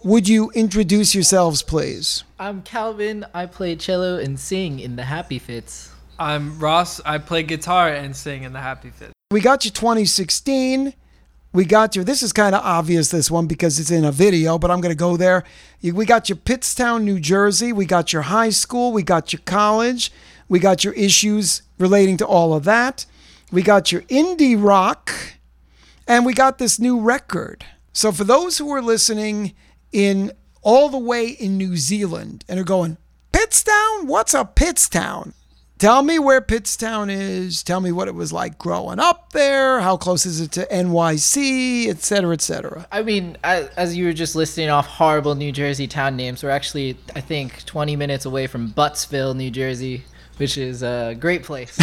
would you introduce yourselves, please? I'm Calvin. I play cello and sing in the Happy Fits. I'm Ross. I play guitar and sing in the Happy Fits. We got you 2016. We got you. This is kind of obvious, this one, because it's in a video, but I'm going to go there. We got your Pittstown, New Jersey. We got your high school. We got your college. We got your issues relating to all of that. We got your indie rock. And we got this new record. So for those who are listening in all the way in New Zealand and are going, Pittstown? What's a Pittstown? Tell me where Pittstown is. Tell me what it was like growing up there. How close is it to NYC, et cetera, et cetera. I mean, as you were just listing off horrible New Jersey town names, we're actually, I think, 20 minutes away from Buttsville, New Jersey, which is a great place.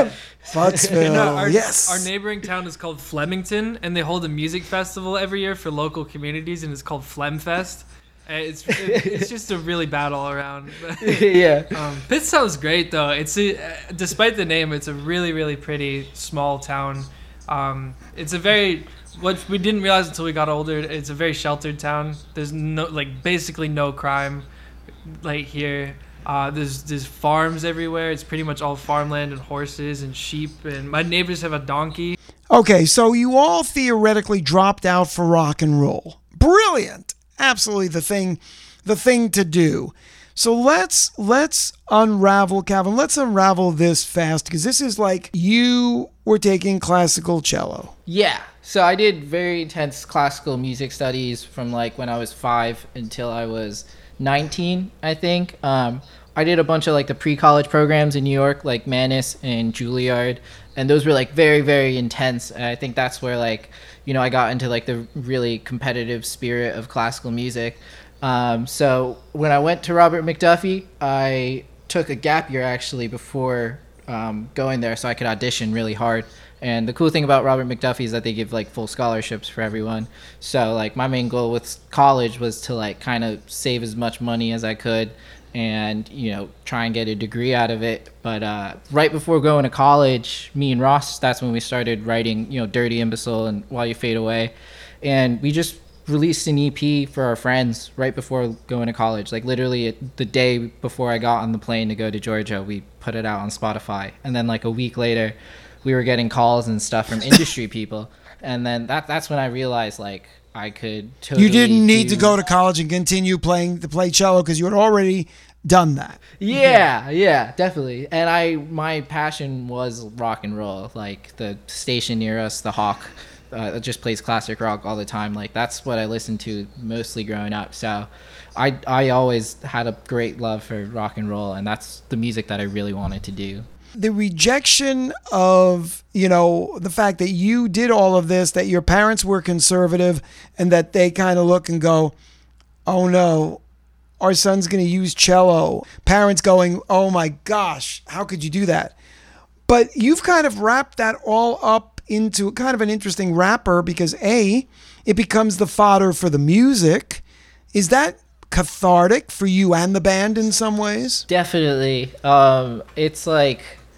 Buttsville, yes. Our neighboring town is called Flemington, and they hold a music festival every year for local communities, and it's called Flemfest. It's just a really bad all around. Yeah. Pittstown's great though. Despite the name, it's a really, really pretty small town. It's a very, what we didn't realize until we got older, it's a very sheltered town. There's basically no crime here. There's farms everywhere. It's pretty much all farmland and horses and sheep, and my neighbors have a donkey. Okay, so you all theoretically dropped out for rock and roll. Brilliant. Absolutely the thing to do. So let's unravel, Calvin. Let's unravel this fast, because this is like you were taking classical cello. Yeah. So I did very intense classical music studies from like when I was 5 until I was 19, I think. I did a bunch of like the pre-college programs in New York, like Mannes and Juilliard, and those were like very, very intense. And I think that's where like, I got into like the really competitive spirit of classical music. So when I went to Robert McDuffie, I took a gap year actually before going there so I could audition really hard. And the cool thing about Robert McDuffie is that they give like full scholarships for everyone. So like my main goal with college was to like kind of save as much money as I could and, try and get a degree out of it. But right before going to college, me and Ross, that's when we started writing, Dirty Imbecile and While You Fade Away. And we just released an EP for our friends right before going to college. Like literally the day before I got on the plane to go to Georgia, we put it out on Spotify. And then like a week later, we were getting calls and stuff from industry people. And then that's when I realized like I could totally... You didn't need to go to college and continue to play cello because you had already done that. Yeah, definitely. And my passion was rock and roll. Like the station near us, the Hawk, just plays classic rock all the time. Like that's what I listened to mostly growing up. So I always had a great love for rock and roll, and that's the music that I really wanted to do. The rejection of, the fact that you did all of this, that your parents were conservative, and that they kind of look and go, oh no, our son's going to use cello. Parents going, oh my gosh, how could you do that? But you've kind of wrapped that all up into kind of an interesting wrapper because A, it becomes the fodder for the music. Is that cathartic for you and the band in some ways? Definitely. It's like...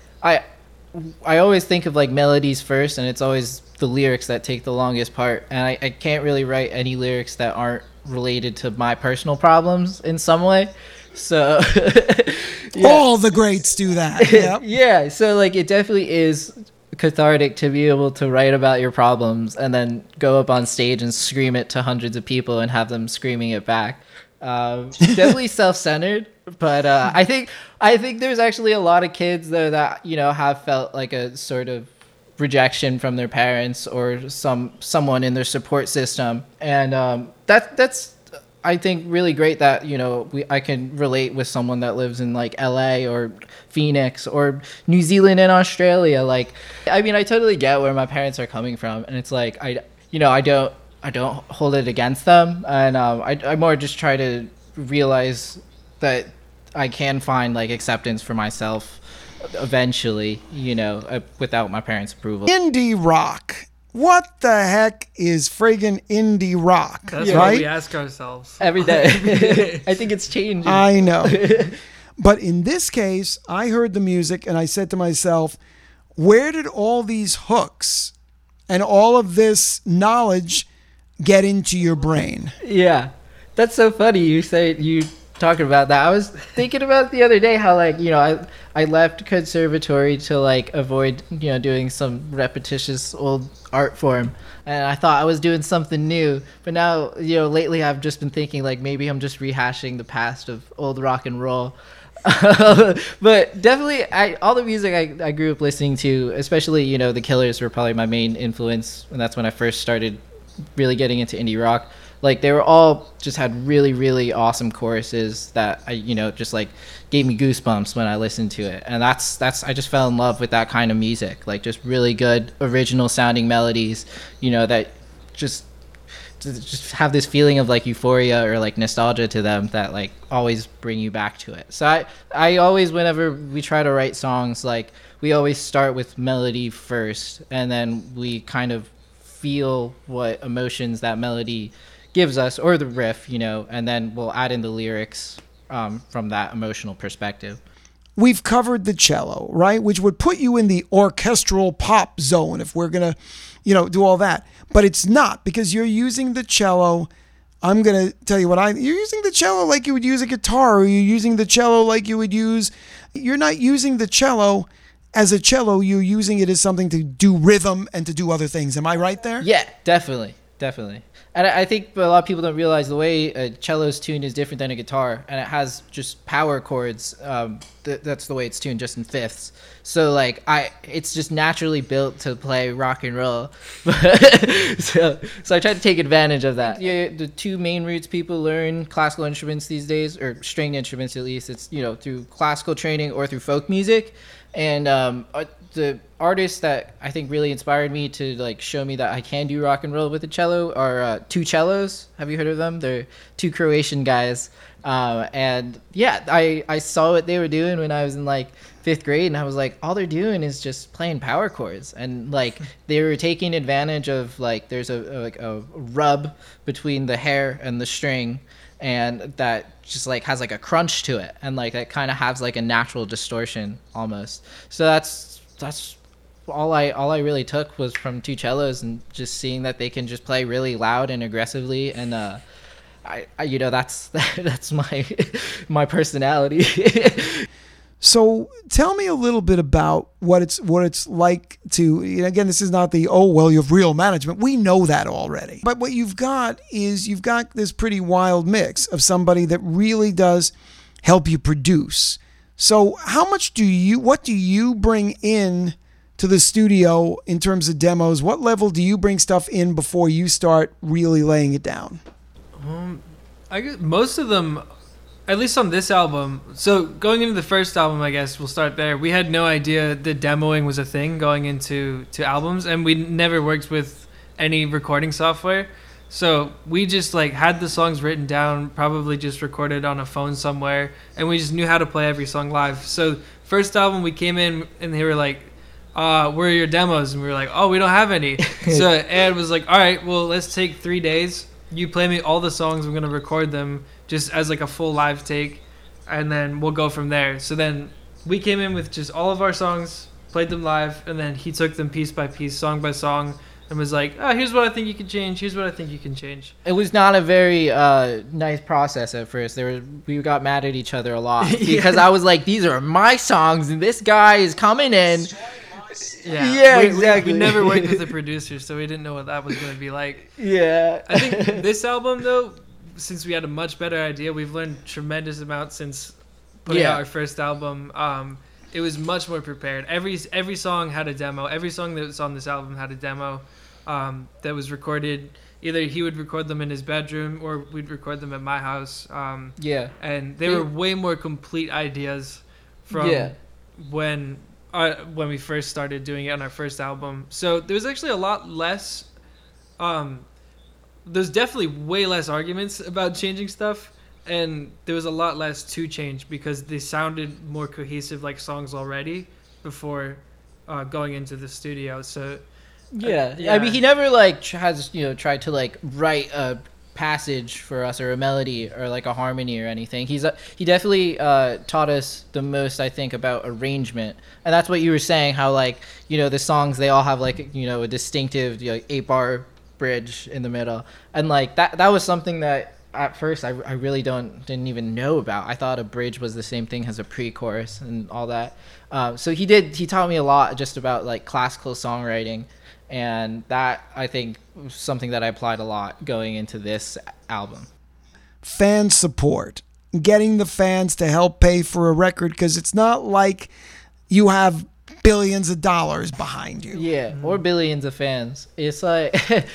I always think of like melodies first, and it's always the lyrics that take the longest part. And I can't really write any lyrics that aren't related to my personal problems in some way. So yeah. All the greats do that. Yep. Yeah. So like it definitely is cathartic to be able to write about your problems and then go up on stage and scream it to hundreds of people and have them screaming it back. Definitely self-centered, but I think there's actually a lot of kids though that have felt like a sort of rejection from their parents or someone in their support system, and that's I think really great that I can relate with someone that lives in like LA or Phoenix or New Zealand and Australia. Like I mean I totally get where my parents are coming from, and it's like I don't hold it against them, and I more just try to realize that I can find like acceptance for myself eventually, without my parents' approval. Indie rock. What the heck is friggin' indie rock? That's right? what we ask ourselves every day. I think it's changing. I know. But in this case, I heard the music and I said to myself, where did all these hooks and all of this knowledge get into your brain? Yeah. That's so funny. You say you talking about that. I was thinking about it the other day how like I left conservatory to like avoid doing some repetitious old art form, and I thought I was doing something new. But now lately I've just been thinking like maybe I'm just rehashing the past of old rock and roll. But definitely all the music I grew up listening to, especially the Killers were probably my main influence, and that's when I first started really getting into indie rock. Like they were all just had really, really awesome choruses that I just like gave me goosebumps when I listened to it. And that's I just fell in love with that kind of music, like just really good original sounding melodies, that just have this feeling of like euphoria or like nostalgia to them that like always bring you back to it. So I always, whenever we try to write songs, like we always start with melody first, and then we kind of feel what emotions that melody gives us, or the riff, and then we'll add in the lyrics from that emotional perspective. We've covered the cello, right? Which would put you in the orchestral pop zone if we're going to, do all that. But it's not, because you're using the cello. I'm going to tell you you're using the cello like you would use a guitar, or you're using the cello like you would you're not using the cello as a cello, you're using it as something to do rhythm and to do other things. Am I right there? Yeah, definitely. And I think a lot of people don't realize the way a cello's tuned is different than a guitar, and it has just power chords. That's the way it's tuned, just in fifths. So like it's just naturally built to play rock and roll. so I try to take advantage of that. Yeah, the two main routes people learn classical instruments these days, or stringed instruments at least, it's through classical training or through folk music. And the artists that I think really inspired me to like show me that I can do rock and roll with the cello are Two Cellos. Have you heard of them? They're two Croatian guys. And yeah, I saw what they were doing when I was in like 5th grade, and I was like, all they're doing is just playing power chords, and like they were taking advantage of like there's a rub between the hair and the string, and that just like has like a crunch to it, and like that kind of has like a natural distortion almost. So that's all I really took was from Two Cellos, and just seeing that they can just play really loud and aggressively, and I that's my personality. So tell me a little bit about what it's like to, again, this is not the, you have real management. We know that already. But what you've got is this pretty wild mix of somebody that really does help you produce. So what do you bring in to the studio in terms of demos? What level do you bring stuff in before you start really laying it down? I guess most of them, at least on this album. So going into the first album, I guess we'll start there. We had no idea that demoing was a thing going into albums, and we never worked with any recording software. So we just like had the songs written down, probably just recorded on a phone somewhere, and we just knew how to play every song live. So first album, we came in and they were like, where are your demos? And we were like, we don't have any. So Ed was like, all right, well, let's take 3 days. You play me all the songs. I'm going to record them just as like a full live take, and then we'll go from there. So then we came in with just all of our songs, played them live, and then he took them piece by piece, song by song, and was like, here's what I think you can change. Here's what I think you can change. It was not a very nice process at first. We got mad at each other a lot because I was like, these are my songs, and this guy is coming in. Yeah, exactly. We never worked with a producer, so we didn't know what that was going to be like. Yeah. I think this album, though, since we had a much better idea, we've learned tremendous amount since putting out our first album. It was much more prepared. Every song had a demo. Every song that was on this album had a demo that was recorded. Either he would record them in his bedroom, or we'd record them at my house. And they were way more complete ideas from when we first started doing it on our first album. So there was actually a lot less. There's definitely way less arguments about changing stuff, and there was a lot less to change because they sounded more cohesive like songs already before going into the studio. So I mean, he never like has tried to like write a passage for us or a melody or like a harmony or anything. He definitely taught us the most, I think, about arrangement, and that's what you were saying, how like the songs, they all have like a distinctive 8-bar bridge in the middle, and like that was something that at first I really didn't even know about. I thought a bridge was the same thing as a pre-chorus and all that. So he taught me a lot just about like classical songwriting, and that I think was something that I applied a lot going into this album. Fan support, getting the fans to help pay for a record, because it's not like you have billions of dollars behind you. Yeah, or billions of fans. It's like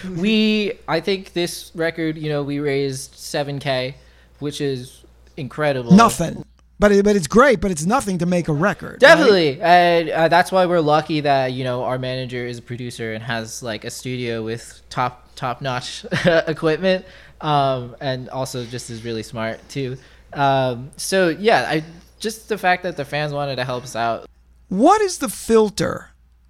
I think this record, we raised $7,000, which is incredible. Nothing. But it's great, but it's nothing to make a record. Definitely. Right? And that's why we're lucky that, our manager is a producer and has like a studio with top-notch equipment, and also just is really smart too. So yeah, just the fact that the fans wanted to help us out. What is the filter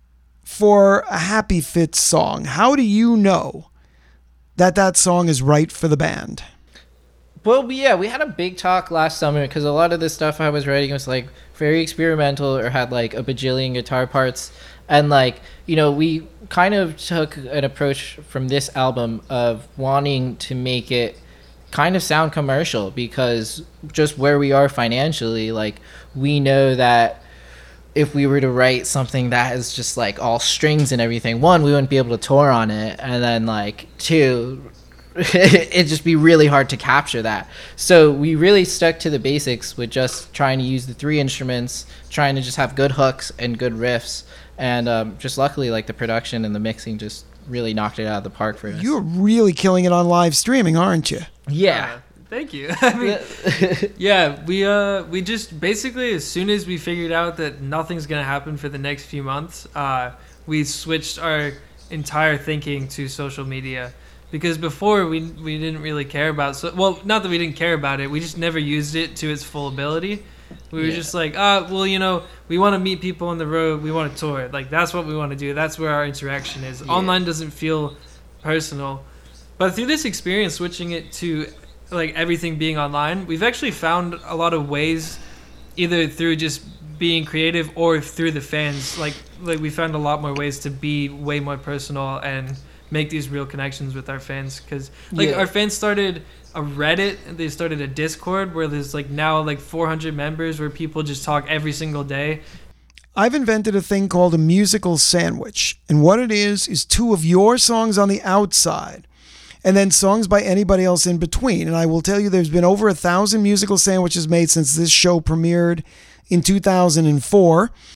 for a Happy Fitz song? How do you know that song is right for the band? Well, yeah, we had a big talk last summer because a lot of the stuff I was writing was like very experimental or had like a bajillion guitar parts. And like, we kind of took an approach from this album of wanting to make it kind of sound commercial, because just where we are financially, like we know that if we were to write something that is just like all strings and everything, one, we wouldn't be able to tour on it. And then like two, it'd just be really hard to capture that. So we really stuck to the basics with just trying to use the 3 instruments, trying to just have good hooks and good riffs. And just luckily, like the production and the mixing just really knocked it out of the park for us. You're really killing it on live streaming, aren't you? Yeah. Thank you. I mean, yeah, we just basically, as soon as we figured out that nothing's going to happen for the next few months, we switched our entire thinking to social media. Because before we didn't really care about, not that we didn't care about it, we just never used it to its full ability. We were just like, we want to meet people on the road, we want to tour. Like, that's what we want to do. That's where our interaction is. Yeah. Online doesn't feel personal. But through this experience, switching it to like everything being online, we've actually found a lot of ways, either through just being creative or through the fans. Like we found a lot more ways to be way more personal and make these real connections with our fans, because our fans started a Reddit, they started a Discord where there's like now like 400 members where people just talk every single day. I've invented a thing called a musical sandwich, and what it is 2 of your songs on the outside and then songs by anybody else in between. And I will tell you, there's been over 1,000 musical sandwiches made since this show premiered in 2004.